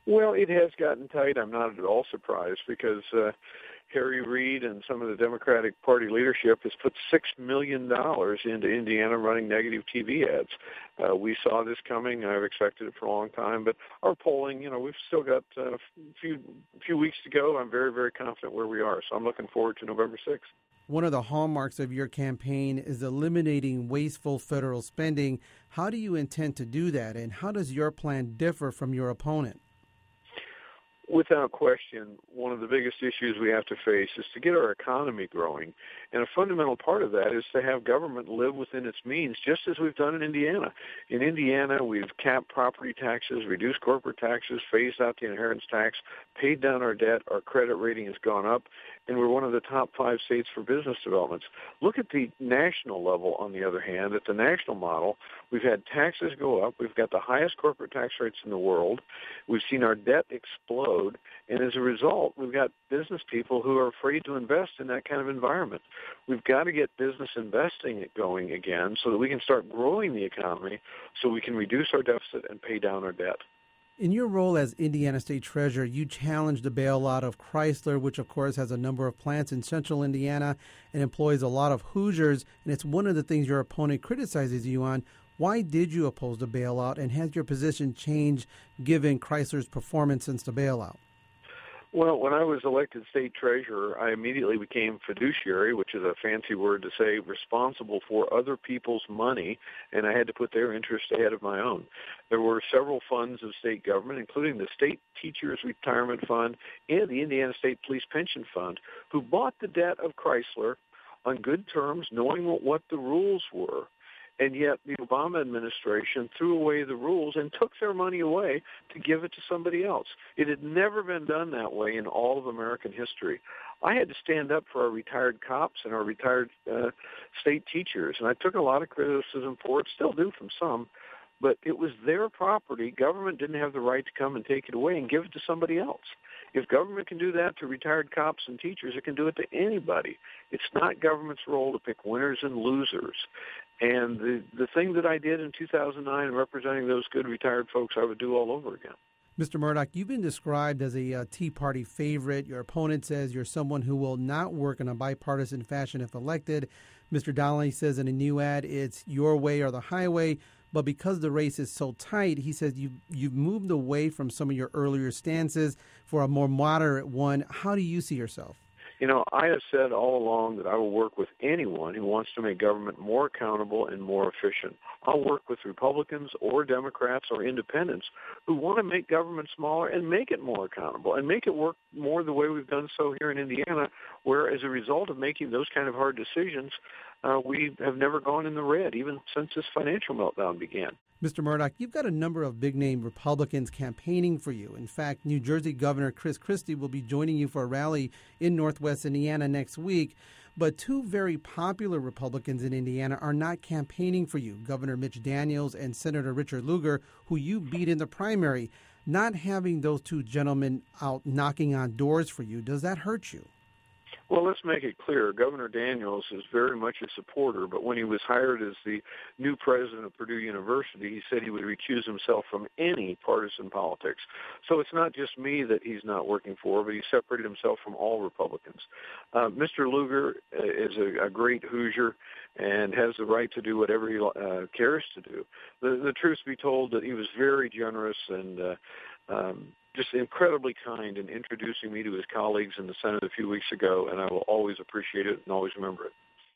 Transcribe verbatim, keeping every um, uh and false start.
Well, it has gotten tight. I'm not at all surprised because uh, Harry Reid and some of the Democratic Party leadership has put six million dollars into Indiana running negative T V ads. Uh, we saw this coming. I've expected it for a long time. But our polling, you know, we've still got uh, a few, few weeks to go. I'm very, very confident where we are. So I'm looking forward to November sixth. One of the hallmarks of your campaign is eliminating wasteful federal spending. How do you intend to do that, and how does your plan differ from your opponent? Without question, one of the biggest issues we have to face is to get our economy growing. And a fundamental part of that is to have government live within its means, just as we've done in Indiana. In Indiana, we've capped property taxes, reduced corporate taxes, phased out the inheritance tax, paid down our debt, our credit rating has gone up, and we're one of the top five states for business developments. Look at the national level, on the other hand. At the national model, we've had taxes go up. We've got the highest corporate tax rates in the world. We've seen our debt explode. And as a result, we've got business people who are afraid to invest in that kind of environment. We've got to get business investing going again so that we can start growing the economy so we can reduce our deficit and pay down our debt. In your role as Indiana State Treasurer, you challenged the bailout of Chrysler, which, of course, has a number of plants in central Indiana and employs a lot of Hoosiers, and it's one of the things your opponent criticizes you on. Why did you oppose the bailout, and has your position changed given Chrysler's performance since the bailout? Well, when I was elected state treasurer, I immediately became fiduciary, which is a fancy word to say responsible for other people's money, and I had to put their interest ahead of my own. There were several funds of state government, including the State Teachers Retirement Fund and the Indiana State Police Pension Fund, who bought the debt of Chrysler on good terms, knowing what the rules were. And yet the Obama administration threw away the rules and took their money away to give it to somebody else. It had never been done that way in all of American history. I had to stand up for our retired cops and our retired uh, state teachers, and I took a lot of criticism for it, still do from some, but it was their property. Government didn't have the right to come and take it away and give it to somebody else. If government can do that to retired cops and teachers, it can do it to anybody. It's not government's role to pick winners and losers. And the, the thing that I did in two thousand nine, representing those good retired folks, I would do all over again. Mister Murdoch, you've been described as a uh, Tea Party favorite. Your opponent says you're someone who will not work in a bipartisan fashion if elected. Mister Donnelly says in a new ad, it's your way or the highway. But because the race is so tight, he says you've, you've moved away from some of your earlier stances for a more moderate one. How do you see yourself? You know, I have said all along that I will work with anyone who wants to make government more accountable and more efficient. I'll work with Republicans or Democrats or independents who want to make government smaller and make it more accountable and make it work more the way we've done so here in Indiana, where as a result of making those kind of hard decisions, uh, we have never gone in the red, even since this financial meltdown began. Mister Murdoch, you've got a number of big-name Republicans campaigning for you. In fact, New Jersey Governor Chris Christie will be joining you for a rally in Northwest Indiana next week. But two very popular Republicans in Indiana are not campaigning for you, Governor Mitch Daniels and Senator Richard Lugar, who you beat in the primary. Not having those two gentlemen out knocking on doors for you, does that hurt you? Well, let's make it clear. Governor Daniels is very much a supporter, but when he was hired as the new president of Purdue University, he said he would recuse himself from any partisan politics. So it's not just me that he's not working for, but he separated himself from all Republicans. Uh, Mister Lugar is a, a great Hoosier and has the right to do whatever he uh, cares to do. The, the truth be told, that he was very generous and uh, um, just incredibly kind in introducing me to his colleagues in the Senate a few weeks ago, and I will always appreciate it and always remember it.